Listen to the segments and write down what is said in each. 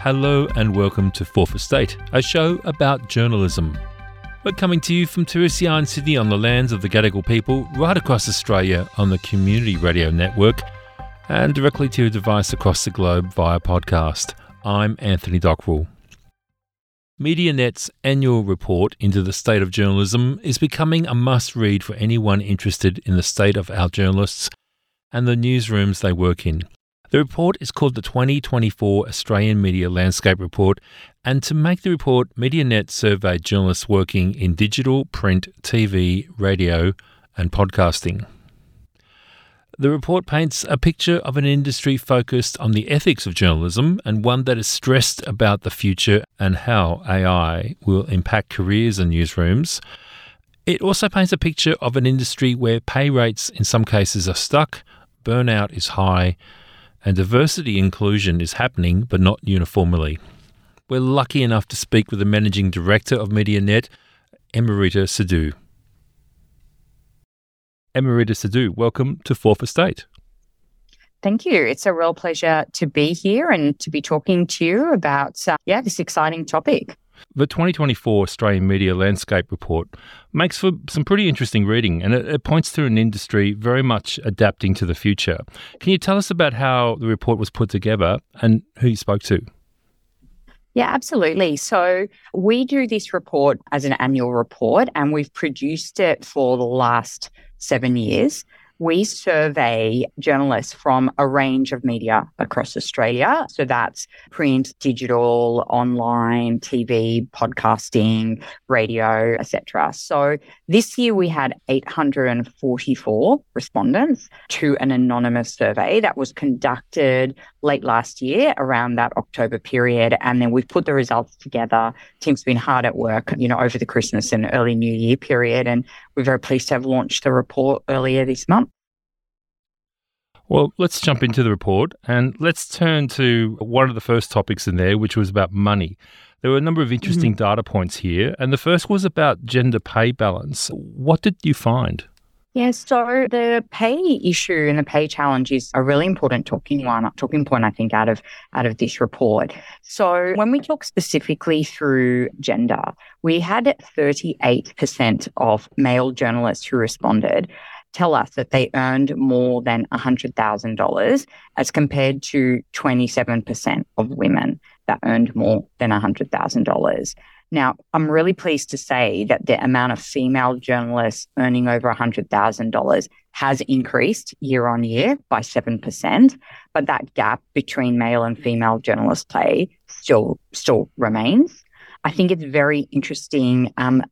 Hello and welcome to Fourth Estate, a show about journalism. We're coming to you from Turissia in Sydney on the lands of the Gadigal people, right across Australia on the Community Radio Network, and directly to your device across the globe via podcast. I'm Anthony Dockrell. MediaNet's annual report into the state of journalism is becoming a must-read for anyone interested in the state of our journalists and the newsrooms they work in. The report is called the 2024 Australian Media Landscape Report, and to make the report, MediaNet surveyed journalists working in digital, print, TV, radio and podcasting. The report paints a picture of an industry focused on the ethics of journalism and one that is stressed about the future and how AI will impact careers in newsrooms. It also paints a picture of an industry where pay rates in some cases are stuck, burnout is high, and diversity inclusion is happening, but not uniformly. We're lucky enough to speak with the Managing Director of MediaNet, Amrita Sidhu. Amrita Sidhu, welcome to Fourth Estate. Thank you. It's a real pleasure to be here and to be talking to you about this exciting topic. The 2024 Australian Media Landscape Report makes for some pretty interesting reading, and it points to an industry very much adapting to the future. Can you tell us about how the report was put together and who you spoke to? Yeah, absolutely. So we do this report as an annual report, and we've produced it for the last 7 years. We survey journalists from a range of media across Australia. So that's print, digital, online, TV, podcasting, radio, etc. So this year we had 844 respondents to an anonymous survey that was conducted late last year around that October period. And then we've put the results together. Team's been hard at work, over the Christmas and early New Year period. And we're very pleased to have launched the report earlier this month. Well, let's jump into the report and let's turn to one of the first topics in there, which was about money. There were a number of interesting data points here, and the first was about gender pay balance. What did you find? Yeah, so the pay issue and the pay challenge is a really important talking point, I think, out of this report. So when we talk specifically through gender, we had 38% of male journalists who responded tell us that they earned more than $100,000 as compared to 27% of women that earned more than $100,000. Now, I'm really pleased to say that the amount of female journalists earning over $100,000 has increased year on year by 7%, but that gap between male and female journalist pay still remains. I think it's very interesting, and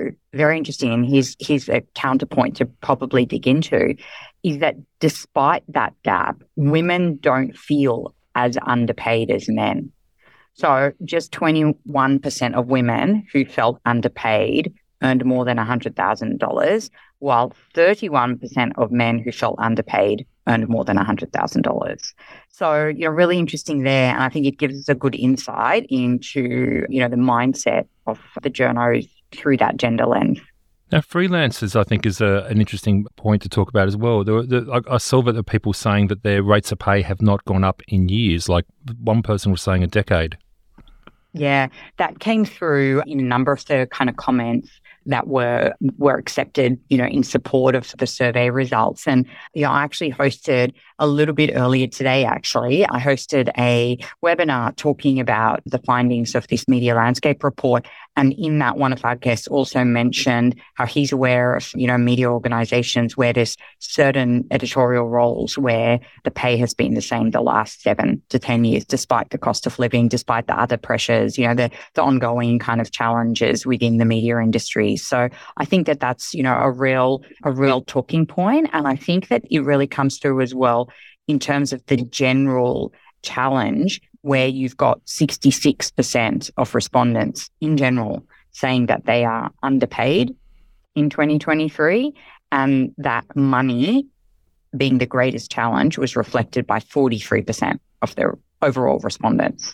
here's a counterpoint to probably dig into, is that despite that gap, women don't feel as underpaid as men. So just 21% of women who felt underpaid earned more than $100,000, while 31% of men who felt underpaid earned more than $100,000. So, really interesting there. And I think it gives us a good insight into, the mindset of the journos through that gender lens. Now, freelancers, I think, is an interesting point to talk about as well. I saw that there are people saying that their rates of pay have not gone up in years, like one person was saying a decade. Yeah, that came through in a number of the kind of comments that were accepted, in support of the survey results. And, I actually hosted a little bit earlier today, I hosted a webinar talking about the findings of this media landscape report. And in that, one of our guests also mentioned how he's aware of, media organizations where there's certain editorial roles where the pay has been the same the last 7 to 10 years, despite the cost of living, despite the other pressures, the ongoing kind of challenges within the media industry. So I think that that's, a real talking point. And I think that it really comes through as well in terms of the general challenge where you've got 66% of respondents in general saying that they are underpaid in 2023, and that money being the greatest challenge was reflected by 43% of their overall respondents.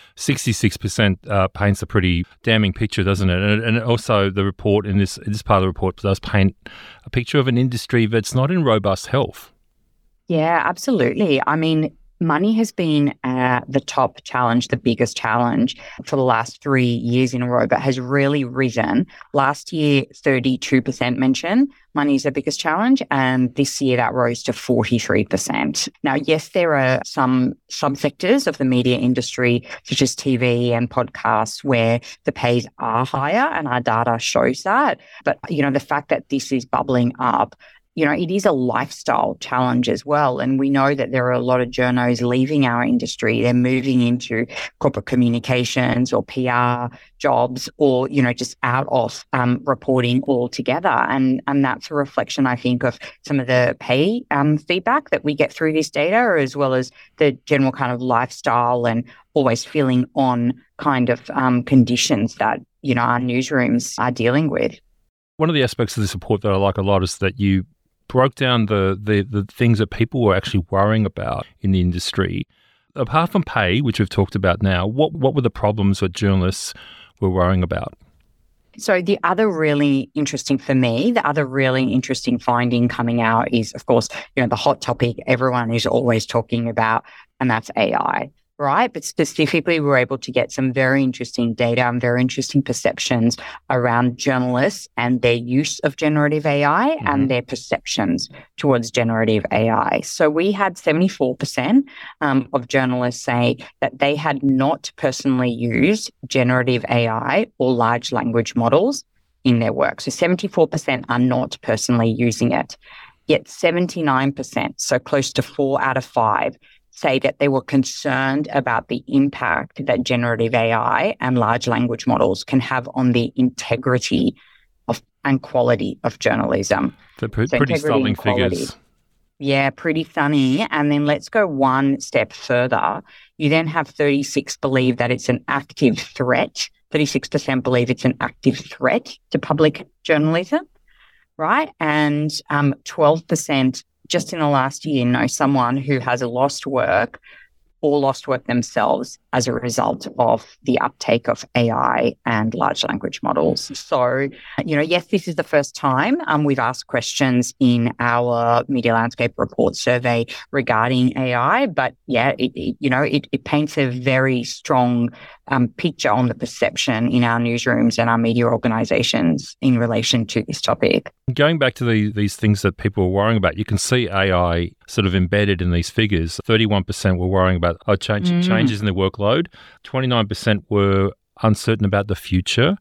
66% paints a pretty damning picture, doesn't it? And also the report in this part of the report does paint a picture of an industry that's not in robust health. Yeah, absolutely. I mean, Money has been the top challenge, the biggest challenge for the last 3 years in a row, but has really risen. Last year, 32% mentioned money is the biggest challenge, and this year that rose to 43%. Now, yes, there are some subsectors of the media industry, such as TV and podcasts, where the pays are higher, and our data shows that. But, the fact that this is bubbling up, it is a lifestyle challenge as well. And we know that there are a lot of journos leaving our industry. They're moving into corporate communications or PR jobs or, just out of reporting altogether. And that's a reflection, I think, of some of the pay feedback that we get through this data, as well as the general kind of lifestyle and always feeling on kind of conditions that, our newsrooms are dealing with. One of the aspects of this report that I like a lot is that you broke down the things that people were actually worrying about in the industry. Apart from pay, which we've talked about now, what were the problems that journalists were worrying about? So the other really interesting finding coming out is, of course, the hot topic everyone is always talking about, and that's AI. Right. But specifically, we're able to get some very interesting data and very interesting perceptions around journalists and their use of generative AI and their perceptions towards generative AI. So we had 74% of journalists say that they had not personally used generative AI or large language models in their work. So 74% are not personally using it. Yet 79%, so close to 4 out of 5, say that they were concerned about the impact that generative AI and large language models can have on the integrity and quality of journalism. So pretty stunning figures. Yeah, pretty stunning. And then let's go one step further. You then have 36 believe that it's an active threat. 36% believe it's an active threat to public journalism, right? And 12% just in the last year know someone who has lost work or lost work themselves as a result of the uptake of AI and large language models. So, yes, this is the first time we've asked questions in our Media Landscape Report survey regarding AI, but yeah, it paints a very strong picture on the perception in our newsrooms and our media organisations in relation to this topic. Going back to these things that people are worrying about, you can see AI sort of embedded in these figures. 31% were worrying about changes in their workload. 29% were uncertain about the future.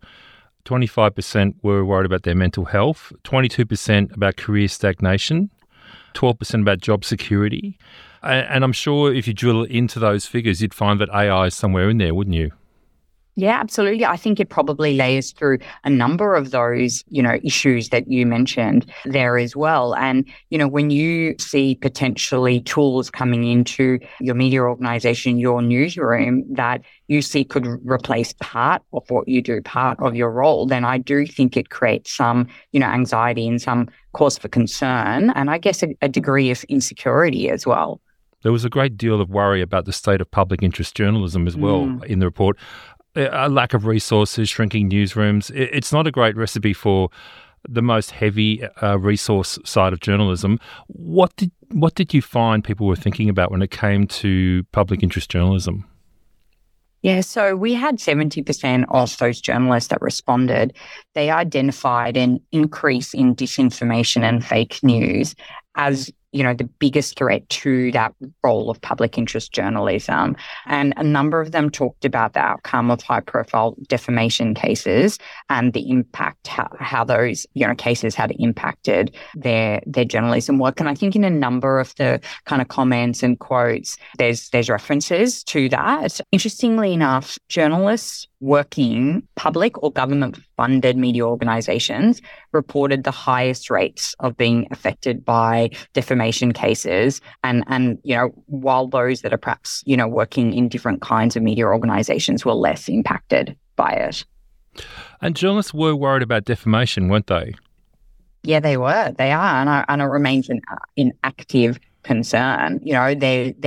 25% were worried about their mental health. 22% about career stagnation. 12% about job security. And I'm sure if you drill into those figures, you'd find that AI is somewhere in there, wouldn't you? Yeah, absolutely. I think it probably layers through a number of those, issues that you mentioned there as well. And, when you see potentially tools coming into your media organization, your newsroom that you see could replace part of what you do, part of your role, then I do think it creates some, anxiety and some cause for concern. And I guess a degree of insecurity as well. There was a great deal of worry about the state of public interest journalism as well in the report. A lack of resources, shrinking newsrooms. It's not a great recipe for the most heavy resource side of journalism. What did you find people were thinking about when it came to public interest journalism? Yeah, so we had 70% of those journalists that responded. They identified an increase in disinformation and fake news as the biggest threat to that role of public interest journalism. And a number of them talked about the outcome of high-profile defamation cases and the impact, how those cases had impacted their journalism work. And I think in a number of the kind of comments and quotes, there's references to that. Interestingly enough, journalists working public or government-funded media organisations reported the highest rates of being affected by defamation cases, and while those that are perhaps working in different kinds of media organisations were less impacted by it. And journalists were worried about defamation, weren't they? Yeah, they were. They are, and it remains an active concern. There's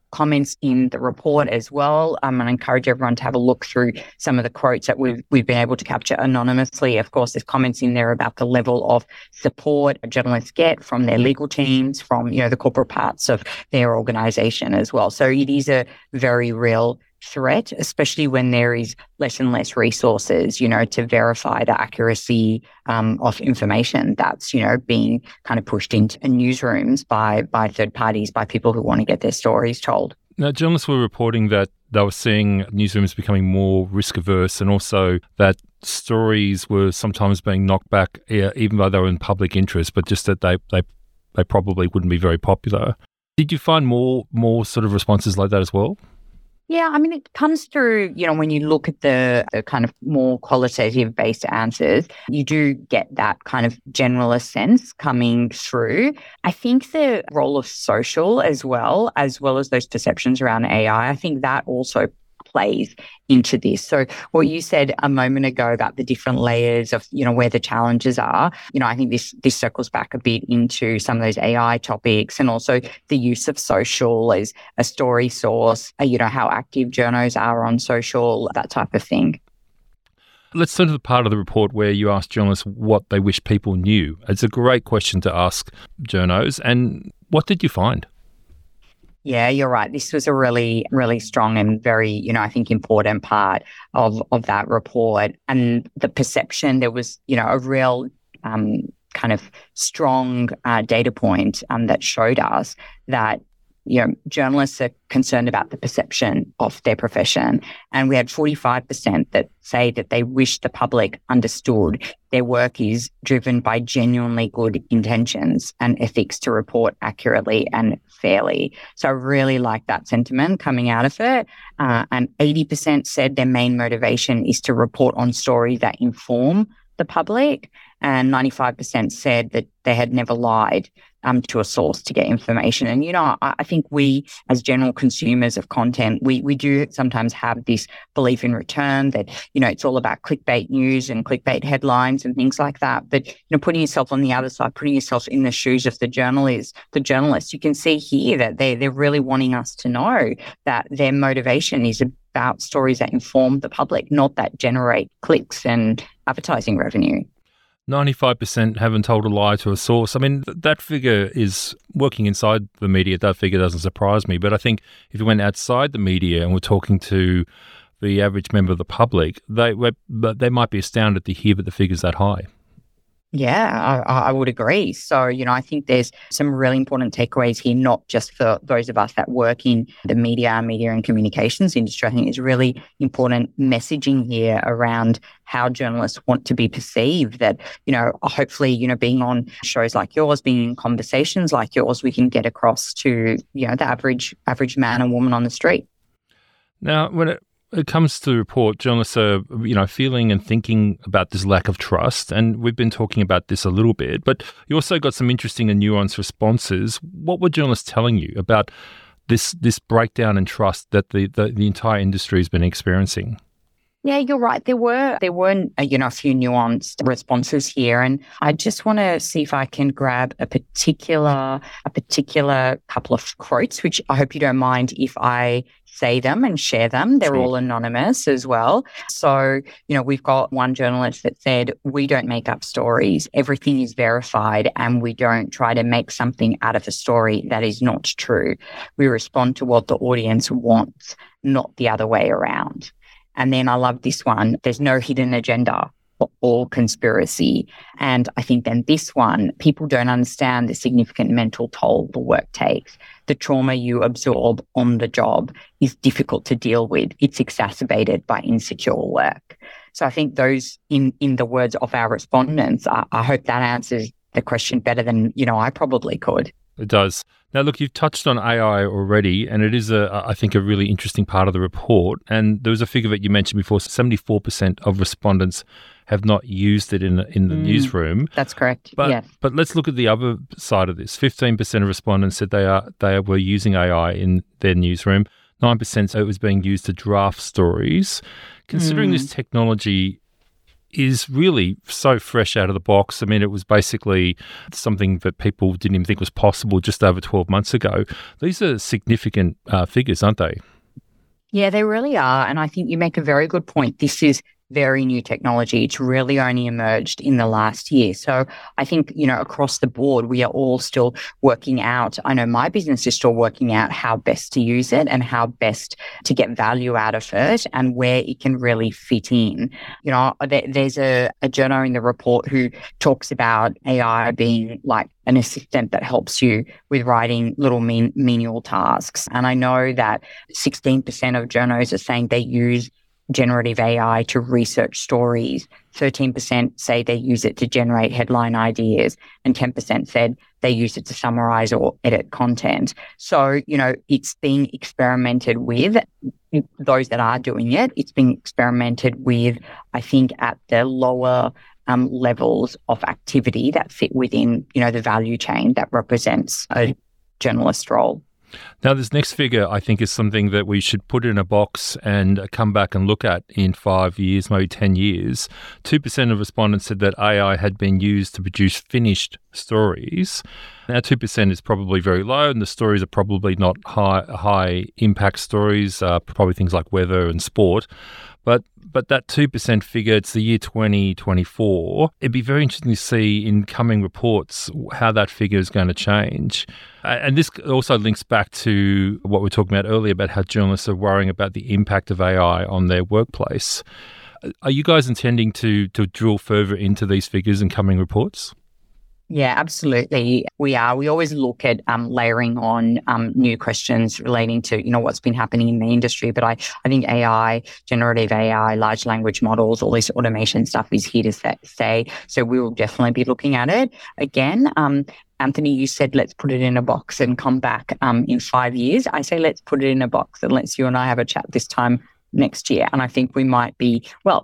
comments in the report as well. And I encourage everyone to have a look through some of the quotes that we've been able to capture anonymously. Of course, there's comments in there about the level of support journalists get from their legal teams, from, the corporate parts of their organization as well. So it is a very real threat, especially when there is less and less resources, to verify the accuracy of information that's, being kind of pushed into newsrooms by third parties, by people who want to get their stories told. Now, journalists were reporting that they were seeing newsrooms becoming more risk averse, and also that stories were sometimes being knocked back, even though they were in public interest, but just that they probably wouldn't be very popular. Did you find more sort of responses like that as well? Yeah, I mean, it comes through, when you look at the kind of more qualitative-based answers, you do get that kind of generalist sense coming through. I think the role of social as well as those perceptions around AI, I think that also plays into this. So what you said a moment ago about the different layers of, where the challenges are, I think this circles back a bit into some of those AI topics, and also the use of social as a story source, how active journos are on social, that type of thing. Let's turn to the part of the report where you ask journalists what they wish people knew. It's a great question to ask journos. And what did you find? Yeah, you're right. This was a really, really strong and very, I think important part of that report. And the perception, there was, a real kind of strong data point that showed us that, journalists are concerned about the perception of their profession. And we had 45% that say that they wish the public understood their work is driven by genuinely good intentions and ethics to report accurately and fairly. So I really like that sentiment coming out of it. And 80% said their main motivation is to report on stories that inform the public. And 95% said that they had never lied to a source to get information. And, I think we, as general consumers of content, we do sometimes have this belief in return that, it's all about clickbait news and clickbait headlines and things like that. But, putting yourself on the other side, putting yourself in the shoes of the journalist, you can see here that they're really wanting us to know that their motivation is about stories that inform the public, not that generate clicks and advertising revenue. 95% haven't told a lie to a source. I mean, that figure is working inside the media. That figure doesn't surprise me. But I think if you went outside the media and we're talking to the average member of the public, they might be astounded to hear that the figure's that high. Yeah, I would agree. So, I think there's some really important takeaways here, not just for those of us that work in the media and communications industry. I think there's really important messaging here around how journalists want to be perceived, that, hopefully, being on shows like yours, being in conversations like yours, we can get across to, the average man and woman on the street. Now, when it comes to the report, journalists are, feeling and thinking about this lack of trust, and we've been talking about this a little bit, but you also got some interesting and nuanced responses. What were journalists telling you about this breakdown in trust that the entire industry has been experiencing? Yeah, you're right. There were a few nuanced responses here, and I just want to see if I can grab a particular couple of quotes, which I hope you don't mind if I say them and share them. They're all anonymous as well. So, we've got one journalist that said, "We don't make up stories. Everything is verified, and we don't try to make something out of a story that is not true. We respond to what the audience wants, not the other way around." And then I love this one. There's no hidden agenda or conspiracy. And I think then this one, people don't understand the significant mental toll the work takes. The trauma you absorb on the job is difficult to deal with. It's exacerbated by insecure work. So I think those, in the words of our respondents, I hope that answers the question better than, I probably could. It does. Now, look, you've touched on AI already, and it is, I think, a really interesting part of the report. And there was a figure that you mentioned before, 74% of respondents have not used it in the newsroom. That's correct, yes. But let's look at the other side of this. 15% of respondents said they were using AI in their newsroom. 9% said it was being used to draft stories. Considering this technology is really so fresh out of the box. I mean, it was basically something that people didn't even think was possible just over 12 months ago. These are significant figures, aren't they? Yeah, they really are. And I think you make a very good point. This is very new technology. It's really only emerged in the last year. So I think, across the board, we are all still working out. I know my business is still working out how best to use it and how best to get value out of it and where it can really fit in. There's a journo in the report who talks about AI being like an assistant that helps you with writing little menial tasks. And I know that 16% of journos are saying they use generative AI to research stories. 13% say they use it to generate headline ideas, and 10% said they use it to summarize or edit content. So, it's being experimented with. Those that are doing it, it's being experimented with, I think, at the lower levels of activity that fit within, the value chain that represents a journalist role. Now, this next figure, I think, is something that we should put in a box and come back and look at in 5 years, maybe 10 years. 2% of respondents said that AI had been used to produce finished stories. Now, 2% is probably very low, and the stories are probably not high impact stories, probably things like weather and sport. But that 2% figure, it's the year 2024. It'd be very interesting to see in coming reports how that figure is going to change. And this also links back to what we were talking about earlier about how journalists are worrying about the impact of AI on their workplace. Are you guys intending to drill further into these figures in coming reports? Yeah, absolutely. We are. We always look at layering on new questions relating to, what's been happening in the industry. But I think AI, generative AI, large language models, all this automation stuff is here to stay. So we will definitely be looking at it. Again, Anthony, you said, let's put it in a box and come back in 5 years. I say, let's put it in a box and let's you and I have a chat this time next year. And I think we might be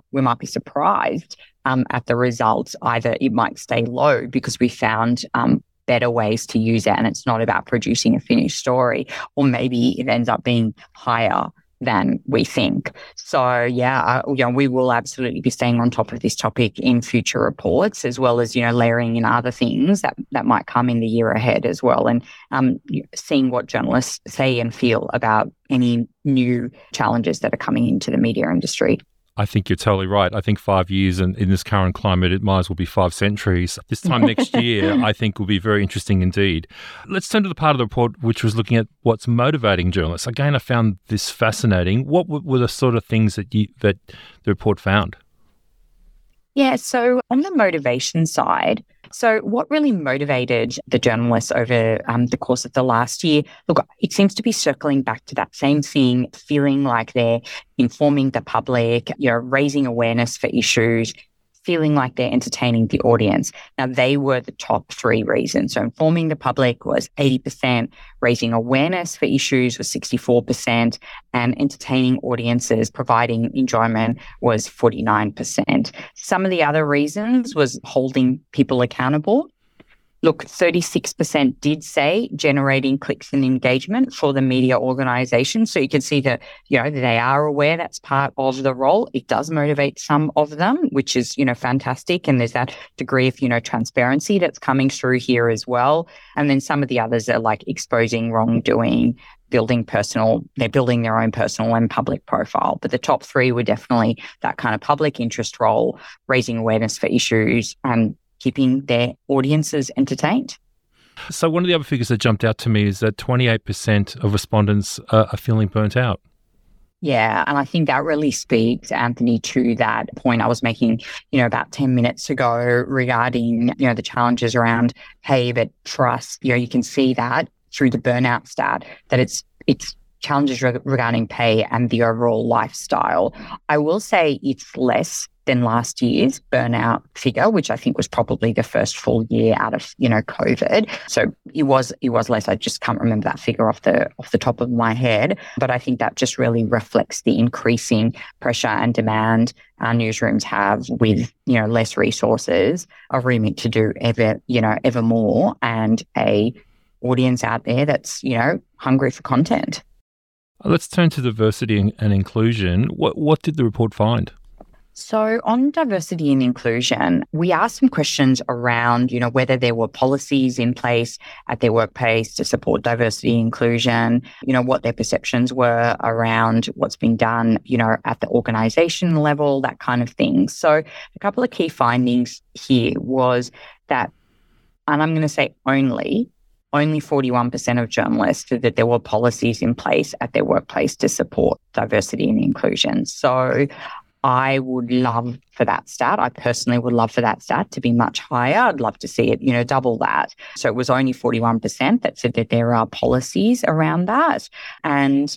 surprised at the results. Either it might stay low because we found better ways to use it and it's not about producing a finished story, or maybe it ends up being higher than we think. So we will absolutely be staying on top of this topic in future reports, as well as, layering in other things that might come in the year ahead as well, and seeing what journalists say and feel about any new challenges that are coming into the media industry. I think you're totally right. I think 5 years and in this current climate, it might as well be 5 centuries. This time next year, I think will be very interesting indeed. Let's turn to the part of the report which was looking at what's motivating journalists. Again, I found this fascinating. What were the sort of things that the report found? Yeah, so on the motivation side, so what really motivated the journalists over the course of the last year? Look, it seems to be circling back to that same thing, feeling like they're informing the public, raising awareness for issues, feeling like they're entertaining the audience. Now, they were the top 3 reasons. So informing the public was 80%, raising awareness for issues was 64%, and entertaining audiences, providing enjoyment was 49%. Some of the other reasons was holding people accountable. Look, 36% did say generating clicks and engagement for the media organisation. So you can see that, they are aware that's part of the role. It does motivate some of them, which is, fantastic. And there's that degree of, transparency that's coming through here as well. And then some of the others are like exposing wrongdoing, building their own personal and public profile. But the top 3 were definitely that kind of public interest role, raising awareness for issues, and keeping their audiences entertained. So one of the other figures that jumped out to me is that 28% of respondents are feeling burnt out. Yeah, and I think that really speaks, Anthony, to that point I was making, about 10 minutes ago regarding, the challenges around pay, but trust. You can see that through the burnout stat, that it's challenges regarding pay and the overall lifestyle. I will say it's less than last year's burnout figure, which I think was probably the first full year out of, COVID. So it was less. I just can't remember that figure off the top of my head. But I think that just really reflects the increasing pressure and demand our newsrooms have with, less resources, a remit to do ever more, and a audience out there that's, hungry for content. Let's turn to diversity and inclusion. What did the report find? So on diversity and inclusion, we asked some questions around, whether there were policies in place at their workplace to support diversity and inclusion, what their perceptions were around what's been done, at the organization level, that kind of thing. So a couple of key findings here was that, and I'm going to say only 41% of journalists said that there were policies in place at their workplace to support diversity and inclusion. So I would love for that stat. I personally would love for that stat to be much higher. I'd love to see it, double that. So it was only 41% that said that there are policies around that. And,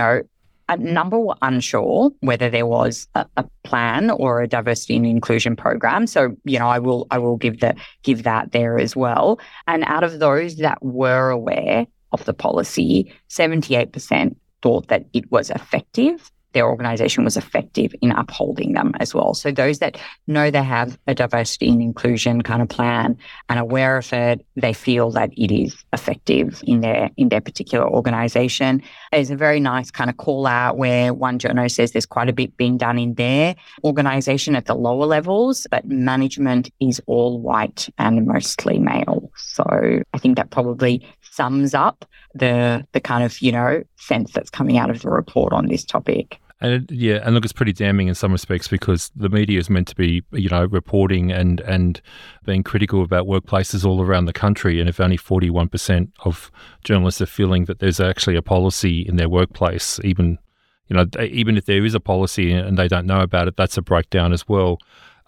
a number were unsure whether there was a plan or a diversity and inclusion program. So, I will give that there as well. And out of those that were aware of the policy, 78% thought that it was effective. Their organisation was effective in upholding them as well. So those that know they have a diversity and inclusion kind of plan and aware of it, they feel that it is effective in their particular organisation. There's a very nice kind of call out where one journo says there's quite a bit being done in their organisation at the lower levels, but management is all white and mostly male. So I think that probably sums up the kind of, sense that's coming out of the report on this topic. And look, it's pretty damning in some respects because the media is meant to be, reporting and being critical about workplaces all around the country. And if only 41% of journalists are feeling that there's actually a policy in their workplace, even if there is a policy and they don't know about it, that's a breakdown as well.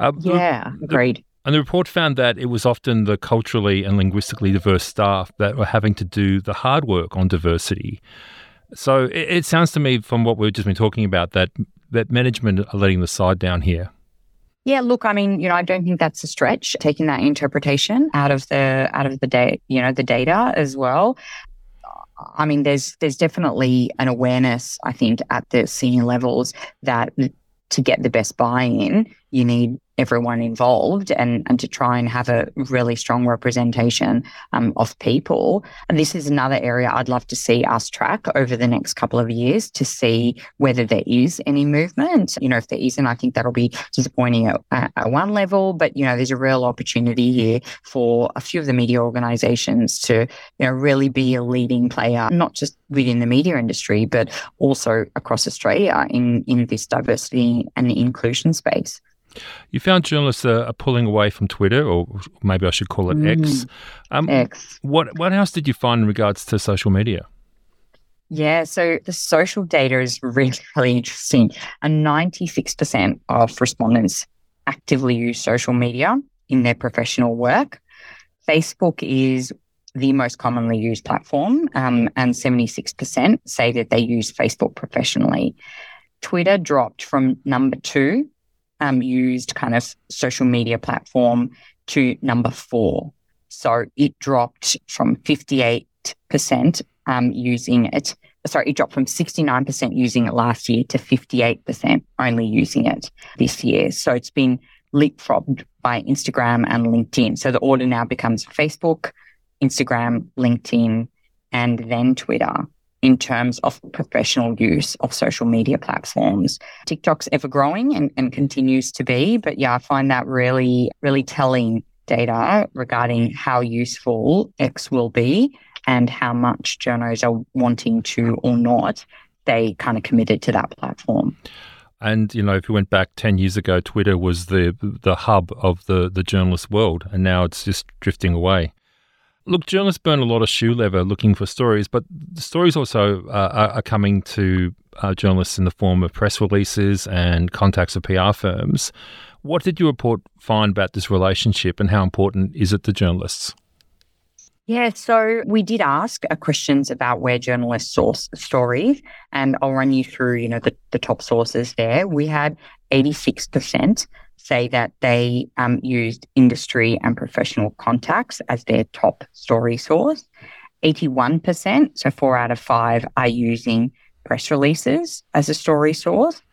Agreed. And the report found that it was often the culturally and linguistically diverse staff that were having to do the hard work on diversity. So it sounds to me from what we've just been talking about that management are letting the side down here. Yeah, look, I mean, I don't think that's a stretch, taking that interpretation out of the data, the data as well. I mean, there's definitely an awareness, I think, at the senior levels that to get the best buy-in, you need everyone involved and to try and have a really strong representation of people. And this is another area I'd love to see us track over the next couple of years to see whether there is any movement. If there isn't, I think that'll be disappointing at one level, but, there's a real opportunity here for a few of the media organizations to, really be a leading player, not just within the media industry, but also across Australia in this diversity and inclusion space. You found journalists are pulling away from Twitter, or maybe I should call it X. X. What else did you find in regards to social media? Yeah, so the social data is really, really interesting. And 96% of respondents actively use social media in their professional work. Facebook is the most commonly used platform, and 76% say that they use Facebook professionally. Twitter dropped from number 2 used kind of social media platform to number 4. So it dropped from 58% using it. Sorry, it dropped from 69% using it last year to 58% only using it this year. So it's been leapfrogged by Instagram and LinkedIn. So the order now becomes Facebook, Instagram, LinkedIn, and then Twitter in terms of professional use of social media platforms. TikTok's ever growing and continues to be, but I find that really, really telling data regarding how useful X will be and how much journos are wanting to or not stay kind of committed to that platform. And, if you went back 10 years ago, Twitter was the hub of the journalist world, and now it's just drifting away. Look, journalists burn a lot of shoe leather looking for stories, but the stories also are coming to journalists in the form of press releases and contacts of PR firms. What did your report find about this relationship and how important is it to journalists? Yeah, so we did ask questions about where journalists source stories, and I'll run you through, the top sources there. We had 86% say that they used industry and professional contacts as their top story source. 81%, so 4 out of 5, are using press releases as a story source.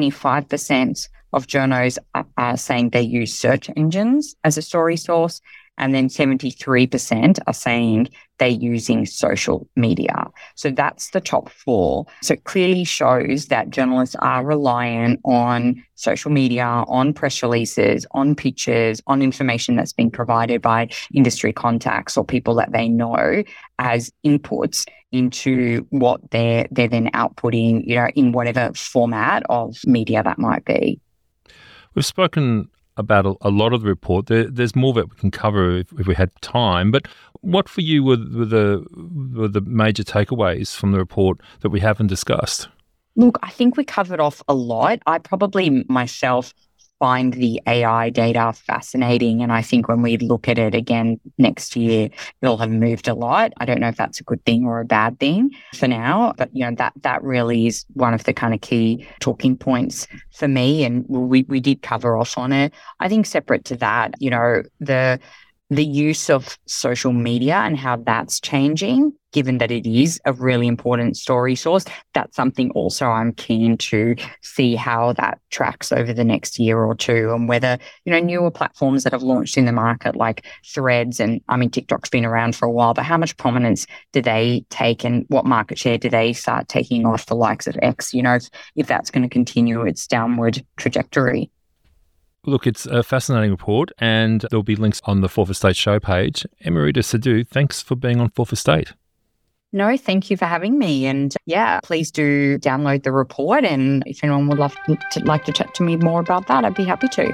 75% of journos are saying they use search engines as a story source, And then 73% are saying they're using social media. So that's the top four. So it clearly shows that journalists are reliant on social media, on press releases, on pictures, on information that's been provided by industry contacts or people that they know as inputs into what they're then outputting, in whatever format of media that might be. We've spoken about a lot of the report. There's more that we can cover if we had time. But what for you were the major takeaways from the report that we haven't discussed? Look, I think we covered off a lot. I probably myself find the AI data fascinating. And I think when we look at it again next year, it'll have moved a lot. I don't know if that's a good thing or a bad thing for now, but that really is one of the kind of key talking points for me. And we did cover off on it. I think separate to that, the use of social media and how that's changing, given that it is a really important story source, that's something also I'm keen to see how that tracks over the next year or two, and whether, newer platforms that have launched in the market like Threads, and TikTok's been around for a while, but how much prominence do they take and what market share do they start taking off the likes of X, if that's going to continue its downward trajectory. Look, it's a fascinating report, and there'll be links on the Fourth Estate show page. Emerita Sadu, thanks for being on Fourth Estate. No, thank you for having me. And please do download the report. And if anyone would like to chat to me more about that, I'd be happy to.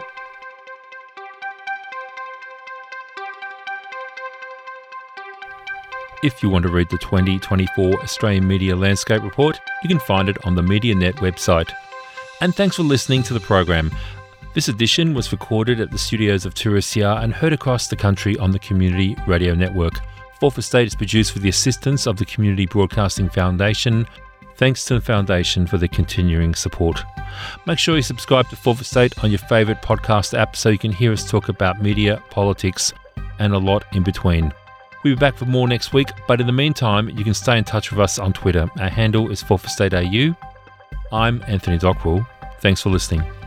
If you want to read the 2024 Australian Media Landscape Report, you can find it on the MediaNet website. And thanks for listening to the program. This edition was recorded at the studios of 2SER and heard across the country on the Community Radio Network. Fourth Estate is produced with the assistance of the Community Broadcasting Foundation. Thanks to the Foundation for their continuing support. Make sure you subscribe to Fourth Estate on your favourite podcast app so you can hear us talk about media, politics, and a lot in between. We'll be back for more next week, but in the meantime, you can stay in touch with us on Twitter. Our handle is Fourth Estate AU. I'm Anthony Dockwell. Thanks for listening.